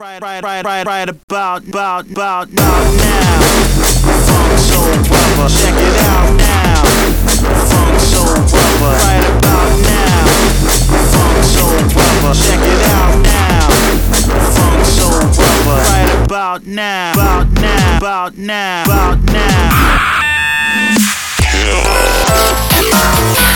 Right about now. Funk Soul Brother, check it out now. Funk Soul Brother, right about now. Funk Soul Brother, check it out now. Funk Soul Brother, right about now. About now.